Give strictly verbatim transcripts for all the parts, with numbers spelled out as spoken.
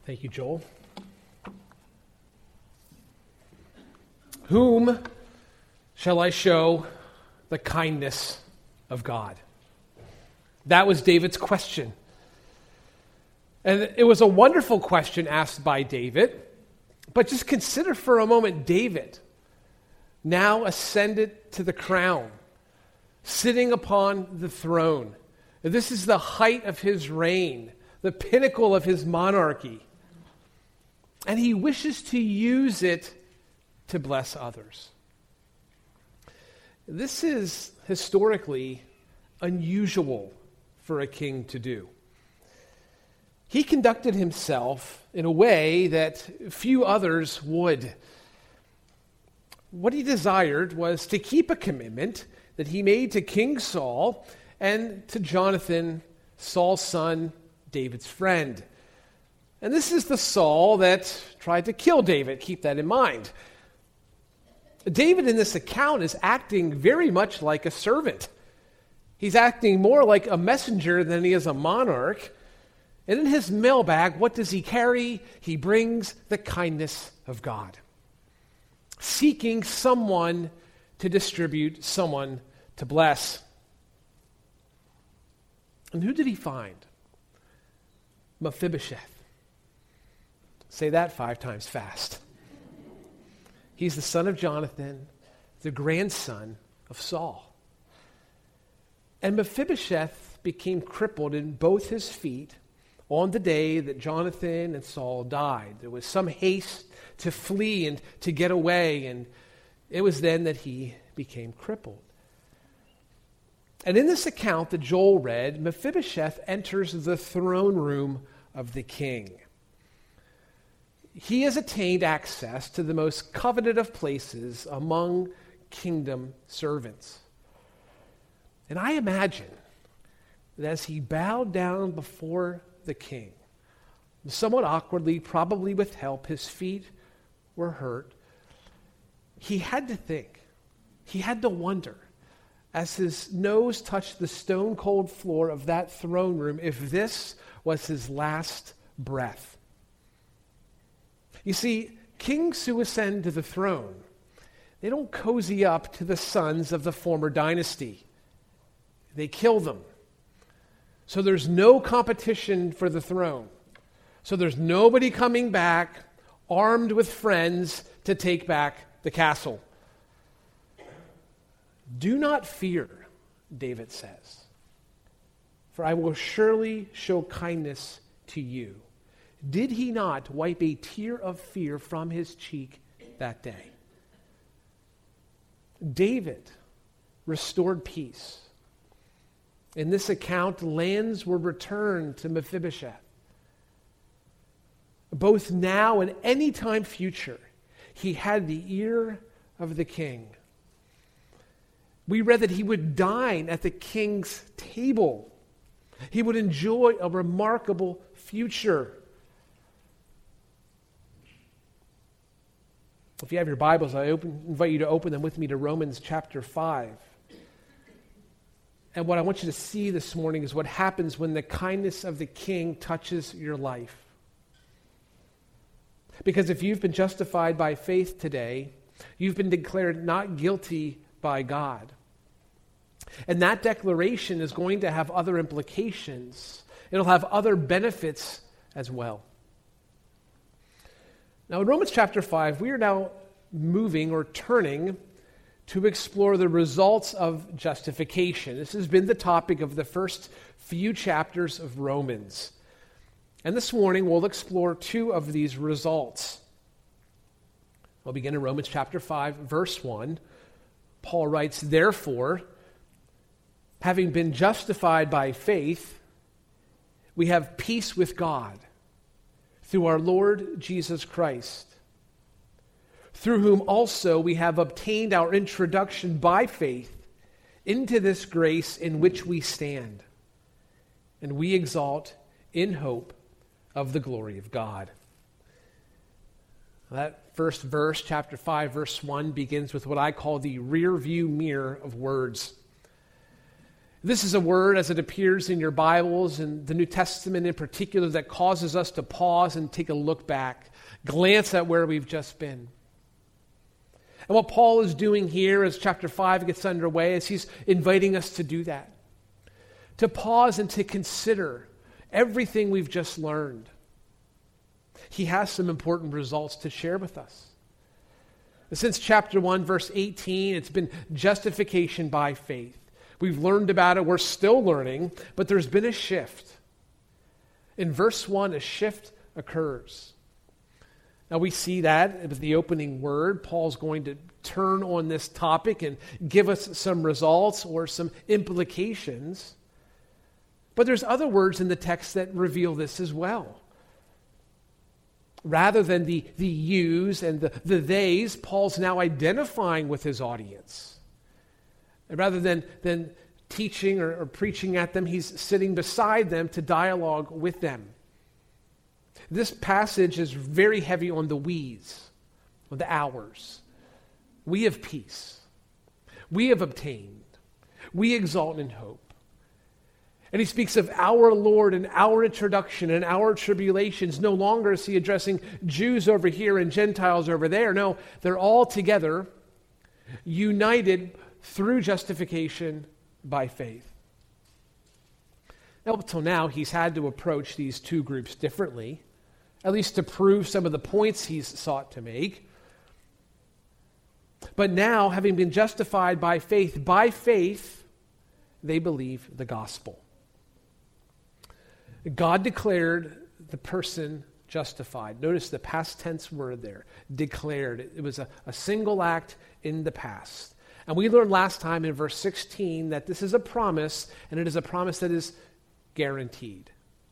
Thank you, Joel. Whom shall I show the kindness of God? That was David's question. And it was a wonderful question asked by David. But just consider for a moment David, now ascended to the crown, sitting upon the throne. This is the height of his reign, the pinnacle of his monarchy. And he wishes to use it to bless others. This is historically unusual for a king to do. He conducted himself in a way that few others would. What he desired was to keep a commitment that he made to King Saul and to Jonathan, Saul's son, David's friend. And this is the Saul that tried to kill David. Keep that in mind. David in this account is acting very much like a servant. He's acting more like a messenger than he is a monarch. And in his mailbag, what does he carry? He brings the kindness of God, seeking someone to distribute, someone to bless. And who did he find? Mephibosheth. Say that five times fast. He's the son of Jonathan, the grandson of Saul. And Mephibosheth became crippled in both his feet on the day that Jonathan and Saul died. There was some haste to flee and to get away, and it was then that he became crippled. And in this account that Joel read, Mephibosheth enters the throne room of the king. He has attained access to the most coveted of places among kingdom servants. And I imagine that as he bowed down before the king, somewhat awkwardly, probably with help, his feet were hurt, he had to think, he had to wonder, as his nose touched the stone-cold floor of that throne room, if this was his last breath. You see, kings who ascend to the throne, they don't cozy up to the sons of the former dynasty. They kill them. So there's no competition for the throne. So there's nobody coming back armed with friends to take back the castle. Do not fear, David says, for I will surely show kindness to you. Did he not wipe a tear of fear from his cheek that day? David restored peace. In this account, lands were returned to Mephibosheth. Both now and any time future, he had the ear of the king. We read that he would dine at the king's table. He would enjoy a remarkable future. If you have your Bibles, I open, invite you to open them with me to Romans chapter five. And what I want you to see this morning is what happens when the kindness of the King touches your life. Because if you've been justified by faith today, you've been declared not guilty by God. And that declaration is going to have other implications. It'll have other benefits as well. Now, in Romans chapter five, we are now moving or turning to explore the results of justification. This has been the topic of the first few chapters of Romans. And this morning, we'll explore two of these results. We'll begin in Romans chapter five, verse one. Paul writes, "Therefore, having been justified by faith, we have peace with God through our Lord Jesus Christ, through whom also we have obtained our introduction by faith into this grace in which we stand, and we exalt in hope of the glory of God." That first verse, chapter five, verse one, begins with what I call the rear view mirror of words. This is a word, as it appears in your Bibles and the New Testament in particular, that causes us to pause and take a look back, glance at where we've just been. And what Paul is doing here as chapter five gets underway is he's inviting us to do that, to pause and to consider everything we've just learned. He has some important results to share with us. Since chapter one, verse eighteen, it's been justification by faith. We've learned about it, we're still learning, but there's been a shift. In verse one, a shift occurs. Now we see that with the opening word. Paul's going to turn on this topic and give us some results or some implications. But there's other words in the text that reveal this as well. Rather than the, the yous and the, the theys, Paul's now identifying with his audience. And rather than, than teaching or, or preaching at them, he's sitting beside them to dialogue with them. This passage is very heavy on the we's, on the ours. We have peace. We have obtained. We exalt in hope. And he speaks of our Lord and our introduction and our tribulations. No longer is he addressing Jews over here and Gentiles over there. No, they're all together, united through justification by faith. Now, up till now, he's had to approach these two groups differently, at least to prove some of the points he's sought to make. But now, having been justified by faith, by faith, they believe the gospel. God declared the person justified. Notice the past tense word there, declared. It was a, a single act in the past. And we learned last time in verse sixteen that this is a promise, and it is a promise that is guaranteed.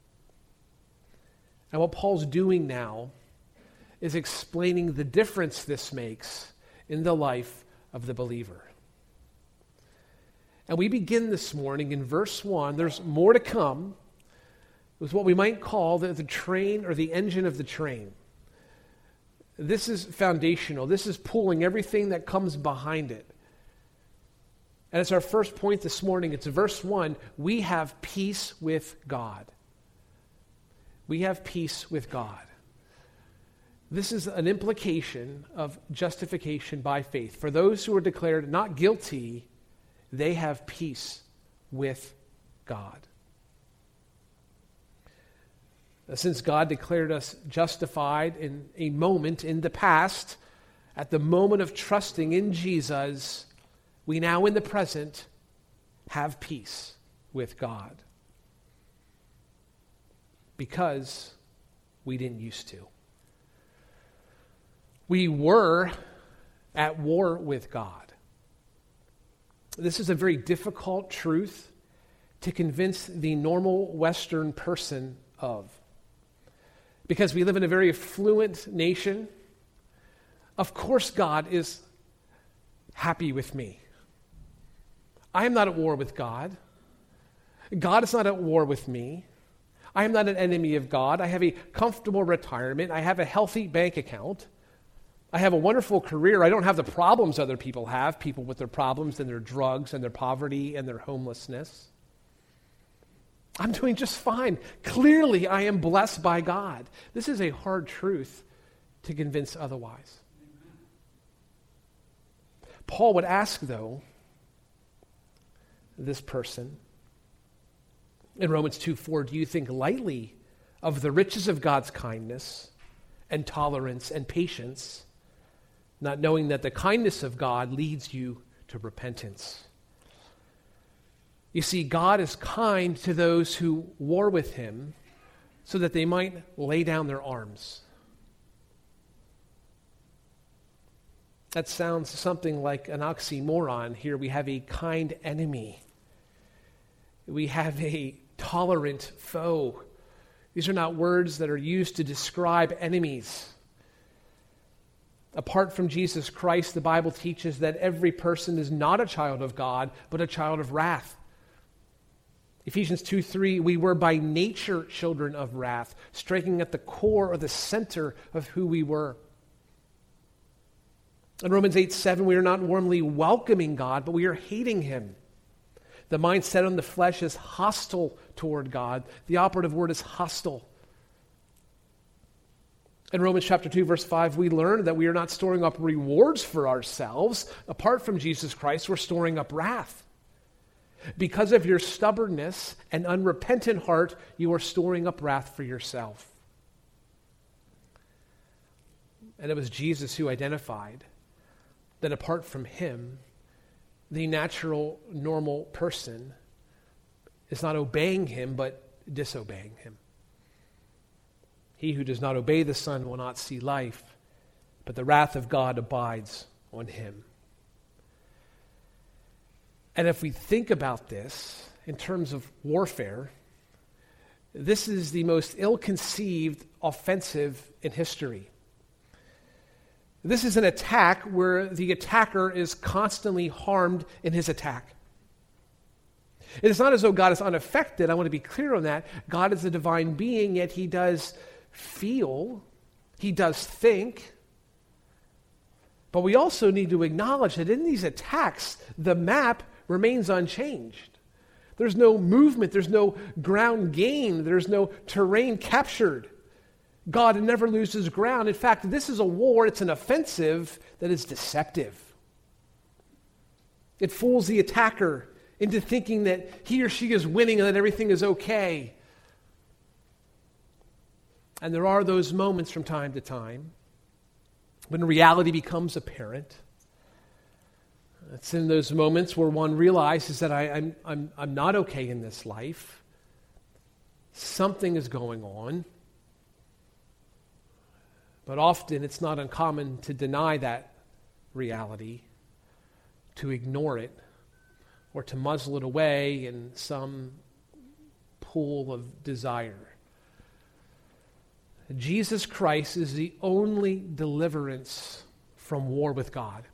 And what Paul's doing now is explaining the difference this makes in the life of the believer. And we begin this morning in verse one. There's more to come. It was what we might call the, the train or the engine of the train. This is foundational. This is pulling everything that comes behind it. And it's our first point this morning. It's verse one. We have peace with God. We have peace with God. This is an implication of justification by faith. For those who are declared not guilty, they have peace with God. Since God declared us justified in a moment in the past, at the moment of trusting in Jesus, we now in the present have peace with God. Because we didn't used to. We were at war with God. This is a very difficult truth to convince the normal Western person of. Because we live in a very affluent nation, of course God is happy with me. I am not at war with God. God is not at war with me. I am not an enemy of God. I have a comfortable retirement. I have a healthy bank account. I have a wonderful career. I don't have the problems other people have, people with their problems and their drugs and their poverty and their homelessness. I'm doing just fine. Clearly, I am blessed by God. This is a hard truth to convince otherwise. Paul would ask, though, this person, in Romans two four, do you think lightly of the riches of God's kindness and tolerance and patience, not knowing that the kindness of God leads you to repentance? You see, God is kind to those who war with him so that they might lay down their arms. That sounds something like an oxymoron. Here we have a kind enemy. We have a tolerant foe. These are not words that are used to describe enemies. Apart from Jesus Christ, the Bible teaches that every person is not a child of God, but a child of wrath. Ephesians two three, we were by nature children of wrath, striking at the core or the center of who we were. In Romans eight seven, we are not warmly welcoming God, but we are hating him. The mind set on the flesh is hostile toward God. The operative word is hostile. In Romans chapter two, verse five, we learn that we are not storing up rewards for ourselves. Apart from Jesus Christ, we're storing up wrath. Because of your stubbornness and unrepentant heart, you are storing up wrath for yourself. And it was Jesus who identified that apart from him, the natural, normal person is not obeying him, but disobeying him. He who does not obey the Son will not see life, but the wrath of God abides on him. And if we think about this in terms of warfare, this is the most ill-conceived offensive in history. This is an attack where the attacker is constantly harmed in his attack. It is not as though God is unaffected. I want to be clear on that. God is a divine being, yet he does feel, he does think. But we also need to acknowledge that in these attacks, the map remains unchanged. There's no movement, there's no ground gained, there's no terrain captured. God never loses ground. In fact, this is a war, it's an offensive that is deceptive. It fools the attacker into thinking that he or she is winning and that everything is okay. And there are those moments from time to time when reality becomes apparent. It's in those moments where one realizes that I, I'm, I'm, I'm not okay in this life. Something is going on. But often it's not uncommon to deny that reality, to ignore it, or to muzzle it away in some pool of desire. Jesus Christ is the only deliverance from war with God.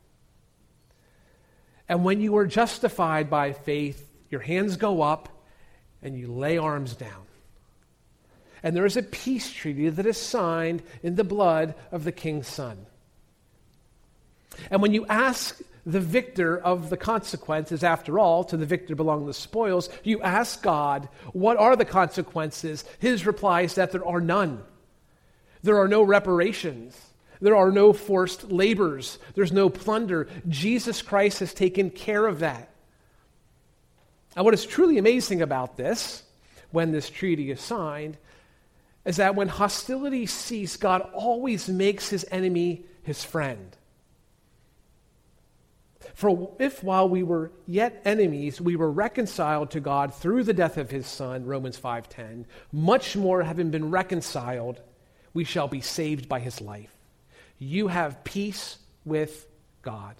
And when you are justified by faith, your hands go up and you lay arms down. And there is a peace treaty that is signed in the blood of the King's Son. And when you ask the victor of the consequences, after all, to the victor belong the spoils, you ask God, what are the consequences? His reply is that there are none. There are no reparations. There are no forced labors. There's no plunder. Jesus Christ has taken care of that. And what is truly amazing about this, when this treaty is signed, is that when hostilities cease, God always makes his enemy his friend. For if while we were yet enemies, we were reconciled to God through the death of his Son, Romans five ten, much more having been reconciled, we shall be saved by his life. You have peace with God.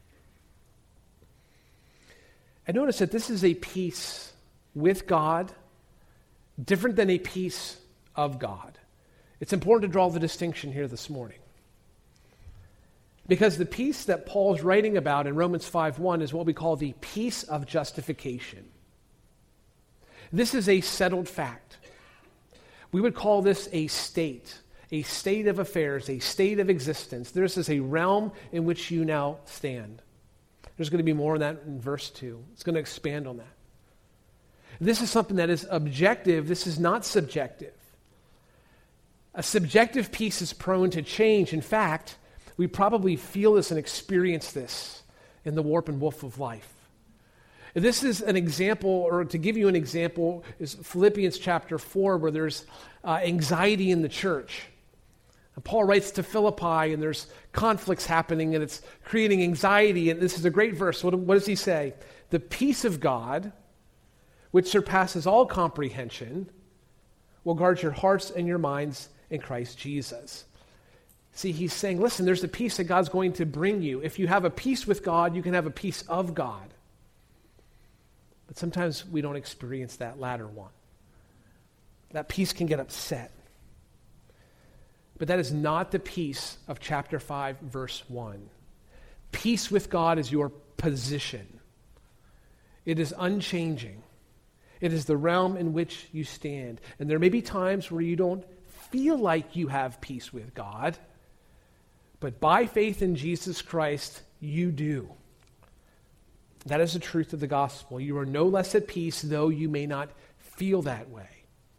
And notice that this is a peace with God, different than a peace of God. It's important to draw the distinction here this morning. Because the peace that Paul's writing about in Romans five one is what we call the peace of justification. This is a settled fact. We would call this a state, a state of affairs, a state of existence. This is a realm in which you now stand. There's going to be more on that in verse two. It's going to expand on that. This is something that is objective. This is not subjective. A subjective peace is prone to change. In fact, we probably feel this and experience this in the warp and woof of life. This is an example, or to give you an example, is Philippians chapter four, where there's uh, anxiety in the church. And Paul writes to Philippi, and there's conflicts happening, and it's creating anxiety. And this is a great verse. What, what does he say? The peace of God, which surpasses all comprehension, will guard your hearts and your minds in Christ Jesus. See, he's saying, listen, there's a peace that God's going to bring you. If you have a peace with God, you can have a peace of God. But sometimes we don't experience that latter one. That peace can get upset. But that is not the peace of chapter five, verse one. Peace with God is your position. It is unchanging. It is the realm in which you stand. And there may be times where you don't feel like you have peace with God, but by faith in Jesus Christ, you do. That is the truth of the gospel. You are no less at peace, though you may not feel that way.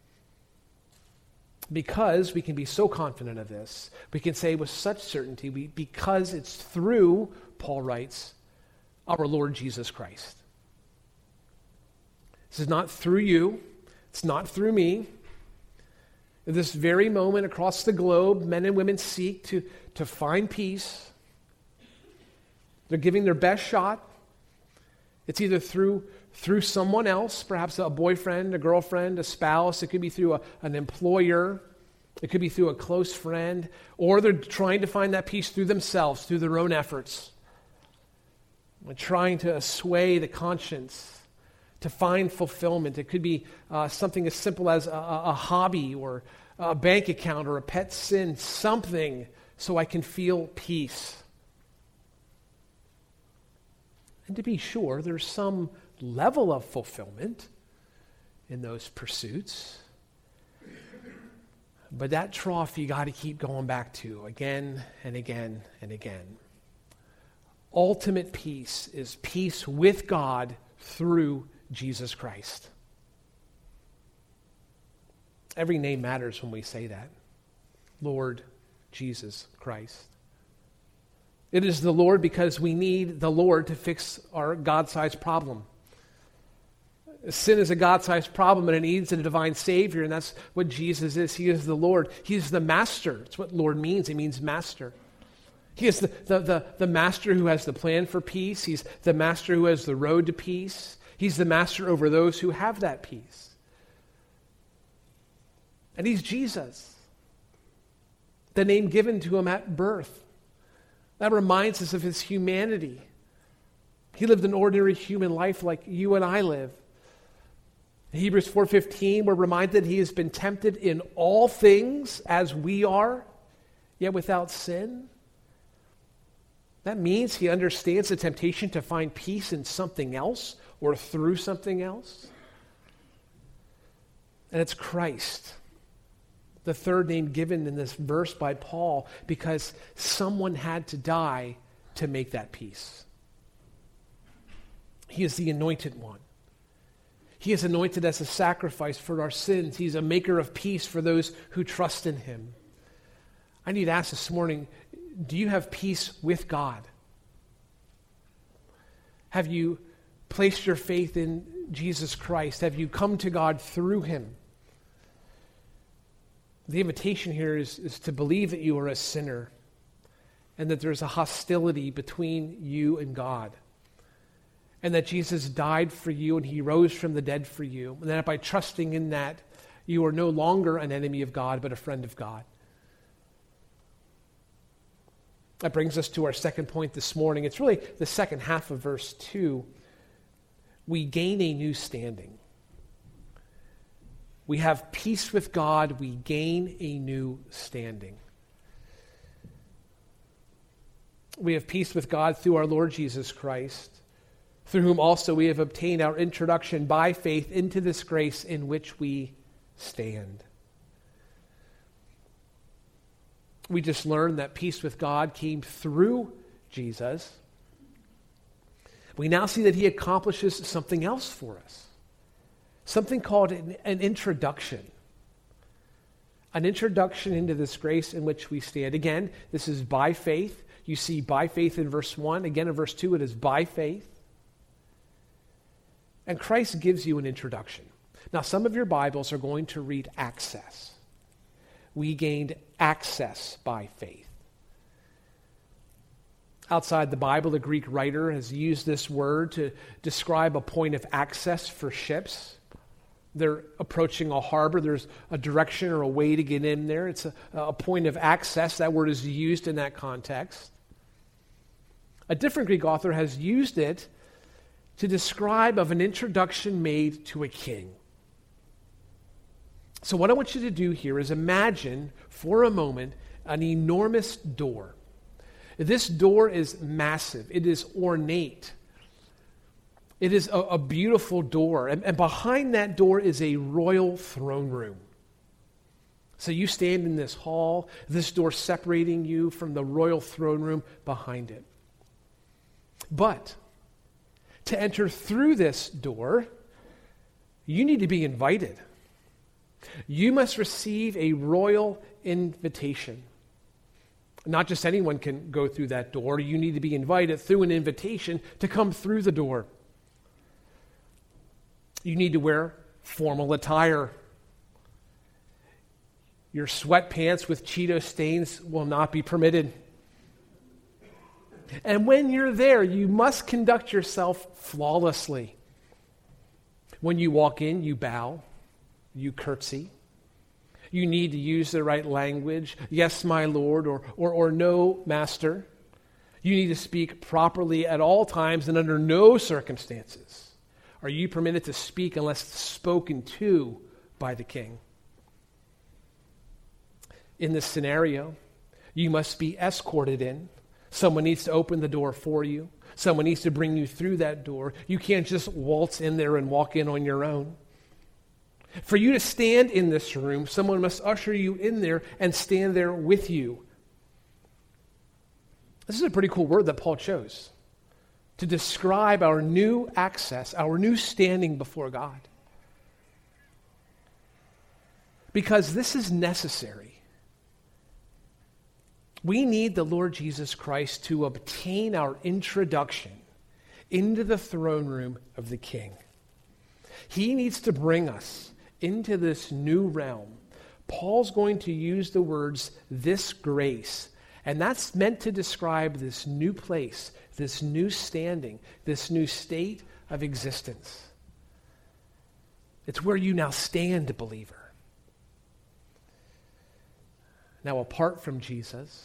Because we can be so confident of this, we can say with such certainty, we, because it's through, Paul writes, our Lord Jesus Christ. This is not through you. It's not through me. At this very moment across the globe, men and women seek to, to find peace. They're giving their best shot. It's either through, through someone else, perhaps a boyfriend, a girlfriend, a spouse. It could be through a, an employer. It could be through a close friend. Or they're trying to find that peace through themselves, through their own efforts. They're trying to sway the conscience, to find fulfillment. It could be uh, something as simple as a, a hobby or a bank account or a pet sin, something so I can feel peace. And to be sure, there's some level of fulfillment in those pursuits. But that trough you got to keep going back to again and again and again. Ultimate peace is peace with God through Jesus Christ. Every name matters when we say that. Lord Jesus Christ. It is the Lord because we need the Lord to fix our God-sized problem. Sin is a God-sized problem and it needs a divine Savior, and that's what Jesus is. He is the Lord. He is the Master. That's what Lord means. It means Master. He is the, the, the, the Master who has the plan for peace. He's the Master who has the road to peace. He's the Master over those who have that peace. And He's Jesus, the name given to Him at birth. That reminds us of His humanity. He lived an ordinary human life like you and I live. In Hebrews four fifteen, we're reminded He has been tempted in all things as we are, yet without sin. That means He understands the temptation to find peace in something else or through something else. And it's Christ, the third name given in this verse by Paul, because someone had to die to make that peace. He is the anointed one. He is anointed as a sacrifice for our sins. He's a maker of peace for those who trust in Him. I need to ask this morning, do you have peace with God? Have you placed your faith in Jesus Christ? Have you come to God through Him? The invitation here is, is to believe that you are a sinner and that there's a hostility between you and God. And that Jesus died for you and He rose from the dead for you. And that by trusting in that, you are no longer an enemy of God, but a friend of God. That brings us to our second point this morning. It's really the second half of verse two. We gain a new standing. We have peace with God. We gain a new standing. We have peace with God through our Lord Jesus Christ, through whom also we have obtained our introduction by faith into this grace in which we stand. We just learned that peace with God came through Jesus. We now see that He accomplishes something else for us. Something called an, an introduction. An introduction into this grace in which we stand. Again, this is by faith. You see by faith in verse one. Again in verse two, it is by faith. And Christ gives you an introduction. Now, some of your Bibles are going to read access. We gained access by faith. Outside the Bible, the Greek writer has used this word to describe a point of access for ships. They're approaching a harbor. There's a direction or a way to get in there. It's a, a point of access. That word is used in that context. A different Greek author has used it to describe of an introduction made to a king. So what I want you to do here is imagine for a moment an enormous door. This door is massive. It is ornate. It is a, a beautiful door. And, and behind that door is a royal throne room. So you stand in this hall, this door separating you from the royal throne room behind it. But to enter through this door, you need to be invited. You must receive a royal invitation. Not just anyone can go through that door. You need to be invited through an invitation to come through the door. You need to wear formal attire. Your sweatpants with Cheeto stains will not be permitted. And when you're there, you must conduct yourself flawlessly. When you walk in, you bow, you curtsy. You need to use the right language, yes, my Lord, or, or, or no, master. You need to speak properly at all times and under no circumstances are you permitted to speak unless spoken to by the king. In this scenario, you must be escorted in. Someone needs to open the door for you. Someone needs to bring you through that door. You can't just waltz in there and walk in on your own. For you to stand in this room, someone must usher you in there and stand there with you. This is a pretty cool word that Paul chose to describe our new access, our new standing before God. Because this is necessary. We need the Lord Jesus Christ to obtain our introduction into the throne room of the King. He needs to bring us into this new realm. Paul's going to use the words, this grace, and that's meant to describe this new place, this new standing, this new state of existence. It's where you now stand, believer. Now, apart from Jesus,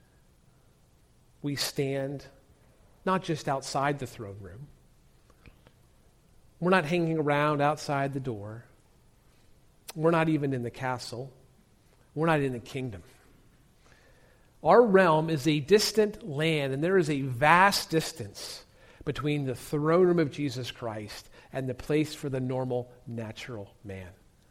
we stand not just outside the throne room. We're not hanging around outside the door. We're not even in the castle. We're not in the kingdom. Our realm is a distant land, and there is a vast distance between the throne room of Jesus Christ and the place for the normal, natural man.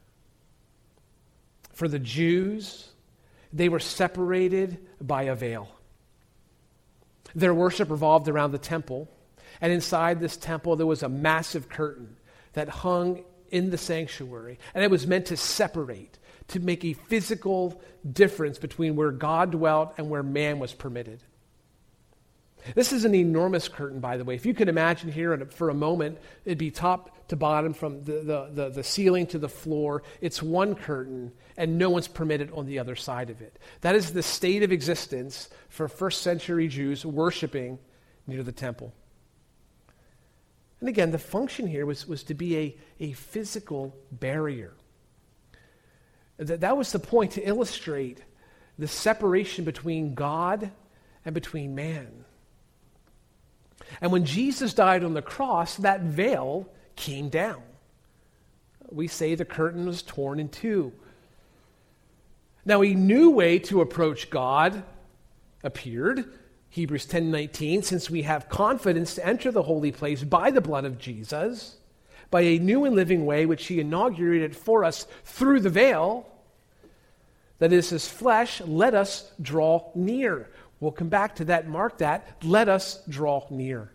For the Jews, they were separated by a veil. Their worship revolved around the temple, and inside this temple there was a massive curtain that hung in the sanctuary, and it was meant to separate, to make a physical difference between where God dwelt and where man was permitted. This is an enormous curtain, by the way. If you could imagine here for a moment, it'd be top to bottom from the, the, the, the ceiling to the floor. It's one curtain, and no one's permitted on the other side of it. That is the state of existence for first century Jews worshiping near the temple. And again, the function here was, was to be a, a physical barrier. That, that was the point, to illustrate the separation between God and between man. And when Jesus died on the cross, that veil came down. We say the curtain was torn in two. Now, a new way to approach God appeared, Hebrews ten nineteen, since we have confidence to enter the holy place by the blood of Jesus, by a new and living way which he inaugurated for us through the veil, that is his flesh, let us draw near. We'll come back to that, mark that, let us draw near.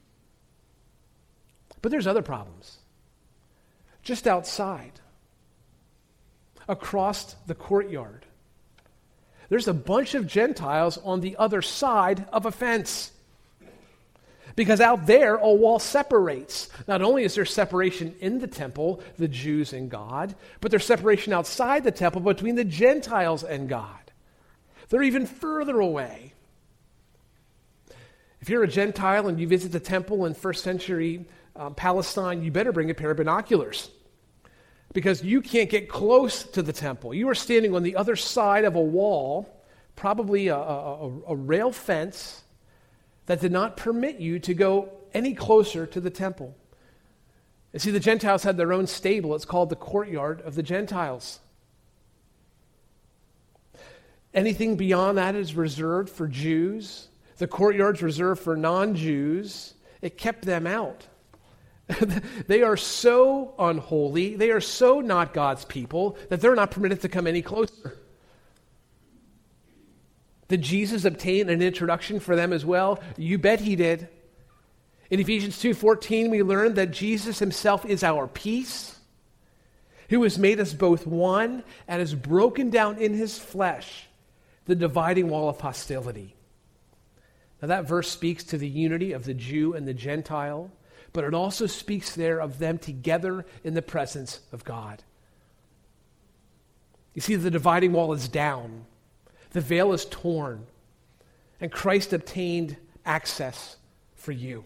But there's other problems. Just outside, across the courtyard, there's a bunch of Gentiles on the other side of a fence. Because out there, a wall separates. Not only is there separation in the temple, the Jews and God, but there's separation outside the temple between the Gentiles and God. They're even further away. If you're a Gentile and you visit the temple in first century um, Palestine, you better bring a pair of binoculars, because you can't get close to the temple. You are standing on the other side of a wall, probably a, a, a rail fence that did not permit you to go any closer to the temple. You see, the Gentiles had their own stable. It's called the courtyard of the Gentiles. Anything beyond that is reserved for Jews. The courtyard's reserved for non-Jews. It kept them out. They are so unholy, they are so not God's people, that they're not permitted to come any closer. Did Jesus obtain an introduction for them as well? You bet he did. In Ephesians two fourteen, we learn that Jesus himself is our peace, who has made us both one and has broken down in his flesh the dividing wall of hostility. Now that verse speaks to the unity of the Jew and the Gentile, but it also speaks there of them together in the presence of God. You see, the dividing wall is down, the veil is torn, and Christ obtained access for you.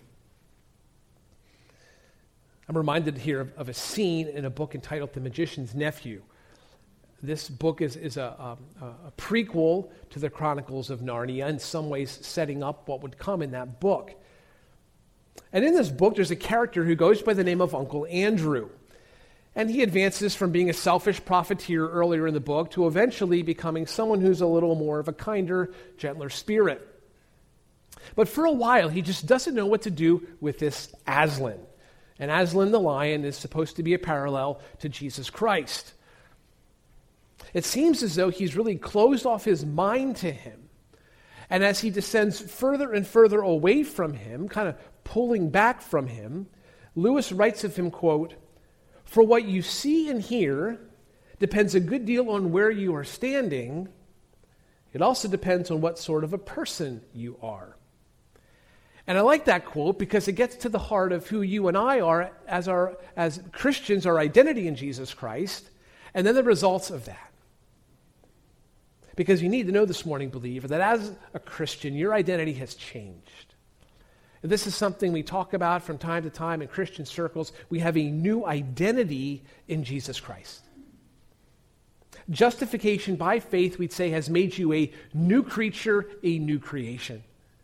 I'm reminded here of, of a scene in a book entitled The Magician's Nephew. This book is, is a, a, a prequel to the Chronicles of Narnia, in some ways setting up what would come in that book. And in this book, there's a character who goes by the name of Uncle Andrew. And he advances from being a selfish profiteer earlier in the book to eventually becoming someone who's a little more of a kinder, gentler spirit. But for a while, he just doesn't know what to do with this Aslan. And Aslan the lion is supposed to be a parallel to Jesus Christ. It seems as though he's really closed off his mind to him. And as he descends further and further away from him, kind of pulling back from him, Lewis writes of him, quote, "For what you see and hear depends a good deal on where you are standing. It also depends on what sort of a person you are." And I like that quote because it gets to the heart of who you and I are as our as Christians, our identity in Jesus Christ, and then the results of that. Because you need to know this morning, believer, that as a Christian, your identity has changed. And this is something we talk about from time to time in Christian circles. We have a new identity in Jesus Christ. Justification by faith, we'd say, has made you a new creature, a new creation.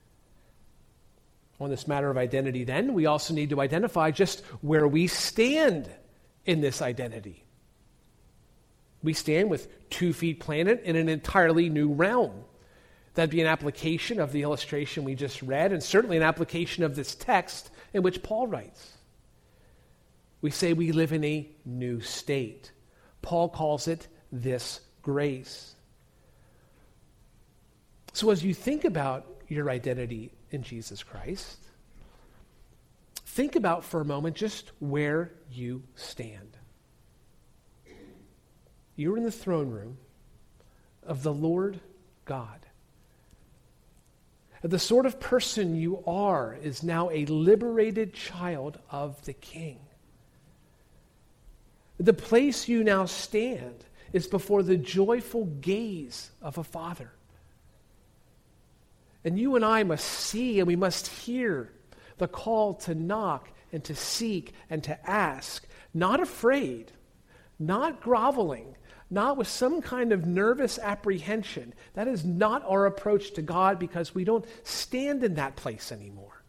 On this matter of identity, then, we also need to identify just where we stand in this identity. We stand with two feet planted in an entirely new realm. That'd be an application of the illustration we just read, and certainly an application of this text in which Paul writes. We say we live in a new state. Paul calls it this grace. So as you think about your identity in Jesus Christ, think about for a moment just where you stand. You're in the throne room of the Lord God. The sort of person you are is now a liberated child of the King. The place you now stand is before the joyful gaze of a Father. And you and I must see and we must hear the call to knock and to seek and to ask, not afraid, not groveling, not with some kind of nervous apprehension. That is not our approach to God because we don't stand in that place anymore.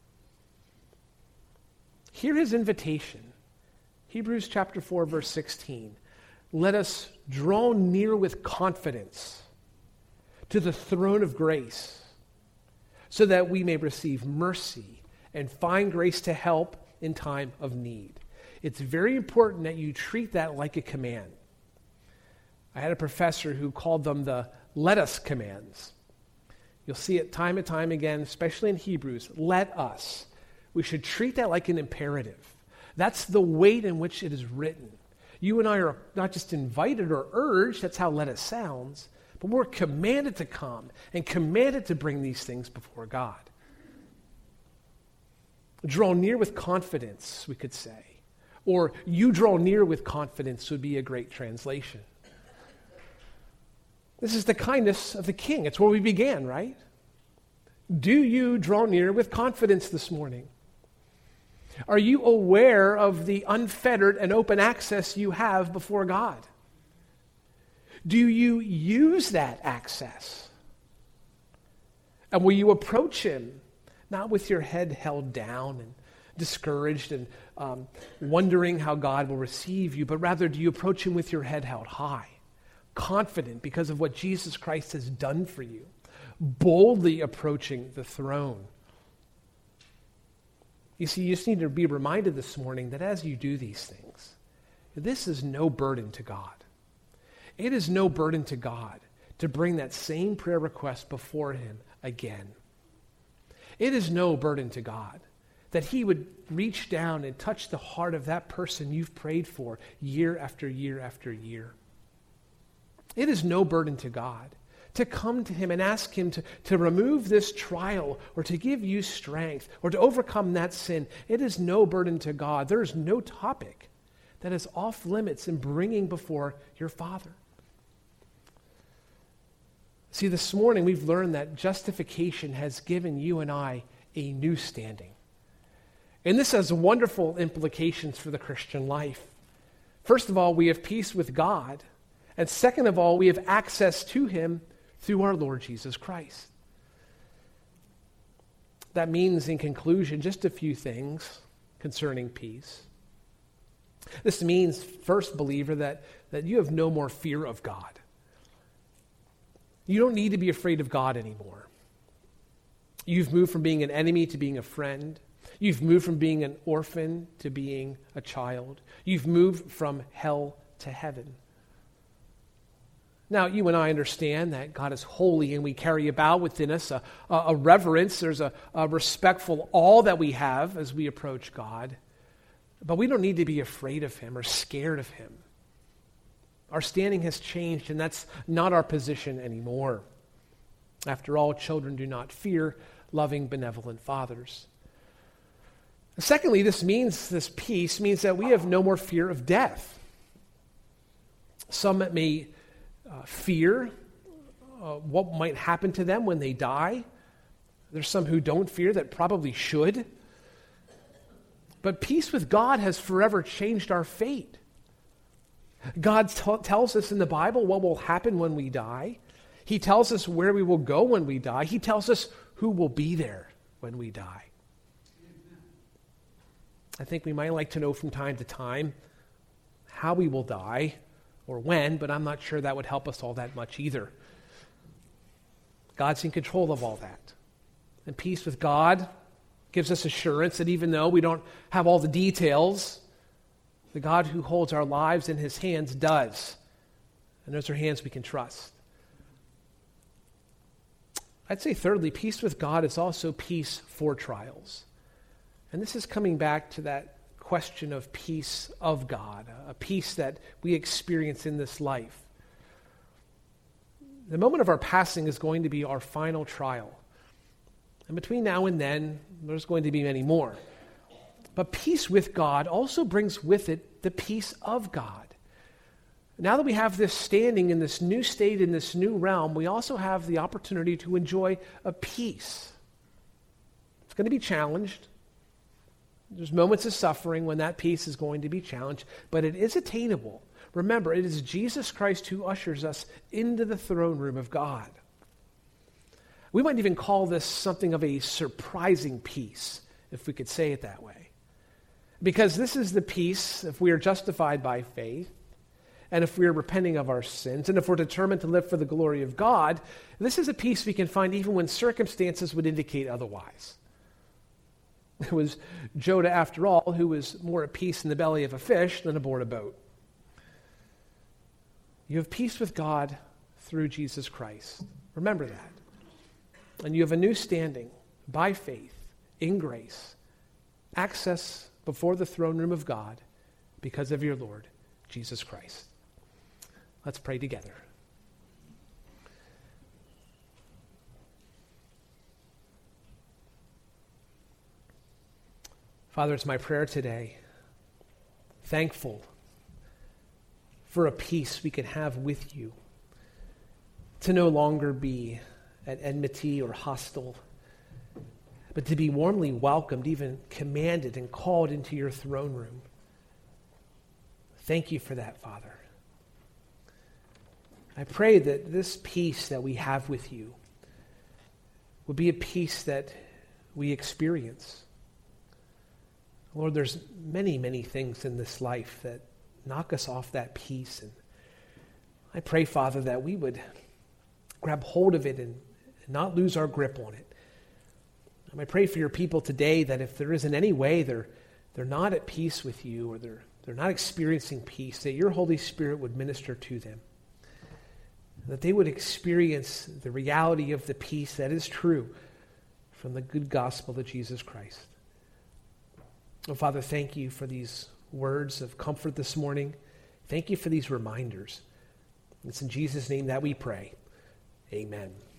Hear his invitation. Hebrews chapter four, verse sixteen. Let us draw near with confidence to the throne of grace, so that we may receive mercy and find grace to help in time of need. It's very important that you treat that like a command. I had a professor who called them the let us commands. You'll see it time and time again, especially in Hebrews. Let us. We should treat that like an imperative. That's the weight in which it is written. You and I are not just invited or urged, that's how let us sounds, but we're commanded to come and commanded to bring these things before God. Draw near with confidence, we could say. Or you draw near with confidence would be a great translation. This is the kindness of the King. It's where we began, right? Do you draw near with confidence this morning? Are you aware of the unfettered and open access you have before God? Do you use that access? And will you approach him, not with your head held down and discouraged and um, wondering how God will receive you, but rather do you approach him with your head held high, confident because of what Jesus Christ has done for you, boldly approaching the throne? You see, you just need to be reminded this morning that as you do these things, this is no burden to God. It is no burden to God to bring that same prayer request before him again. It is no burden to God that he would reach down and touch the heart of that person you've prayed for year after year after year. It is no burden to God to come to him and ask him to, to remove this trial or to give you strength or to overcome that sin. It is no burden to God. There is no topic that is off limits in bringing before your Father. See, this morning we've learned that justification has given you and I a new standing. And this has wonderful implications for the Christian life. First of all, we have peace with God. And second of all, we have access to him through our Lord Jesus Christ. That means, in conclusion, just a few things concerning peace. This means, first, believer, that, that you have no more fear of God. You don't need to be afraid of God anymore. You've moved from being an enemy to being a friend. You've moved from being an orphan to being a child. You've moved from hell to heaven. Now, you and I understand that God is holy and we carry about within us a, a, a reverence. There's a, a respectful awe that we have as we approach God. But we don't need to be afraid of him or scared of him. Our standing has changed, and that's not our position anymore. After all, children do not fear loving, benevolent fathers. Secondly, this means, this peace means that we have no more fear of death. Some may uh, fear uh, what might happen to them when they die. There's some who don't fear that probably should. But peace with God has forever changed our fate. God t- tells us in the Bible what will happen when we die. He tells us where we will go when we die. He tells us who will be there when we die. I think we might like to know from time to time how we will die or when, but I'm not sure that would help us all that much either. God's in control of all that. And peace with God gives us assurance that even though we don't have all the details, the God who holds our lives in his hands does. And those are hands we can trust. I'd say thirdly, peace with God is also peace for trials. And this is coming back to that question of peace of God, a peace that we experience in this life. The moment of our passing is going to be our final trial. And between now and then, there's going to be many more. But peace with God also brings with it the peace of God. Now that we have this standing in this new state, in this new realm, we also have the opportunity to enjoy a peace. It's going to be challenged. There's moments of suffering when that peace is going to be challenged, but it is attainable. Remember, it is Jesus Christ who ushers us into the throne room of God. We might even call this something of a surprising peace, if we could say it that way. Because this is the peace, if we are justified by faith, and if we are repenting of our sins, and if we're determined to live for the glory of God, this is a peace we can find even when circumstances would indicate otherwise. It was Jonah, after all, who was more at peace in the belly of a fish than aboard a boat. You have peace with God through Jesus Christ. Remember that. And you have a new standing by faith, in grace, access before the throne room of God because of your Lord, Jesus Christ. Let's pray together. Father, it's my prayer today, thankful for a peace we can have with you, to no longer be at enmity or hostile, but to be warmly welcomed, even commanded and called into your throne room. Thank you for that, Father. I pray that this peace that we have with you would be a peace that we experience. Lord, there's many, many things in this life that knock us off that peace. And I pray, Father, that we would grab hold of it and not lose our grip on it. And I pray for your people today that if there is in any way they're, they're not at peace with you or they're, they're not experiencing peace, that your Holy Spirit would minister to them. That they would experience the reality of the peace that is true from the good gospel of Jesus Christ. Oh, Father, thank you for these words of comfort this morning. Thank you for these reminders. It's in Jesus' name that we pray. Amen.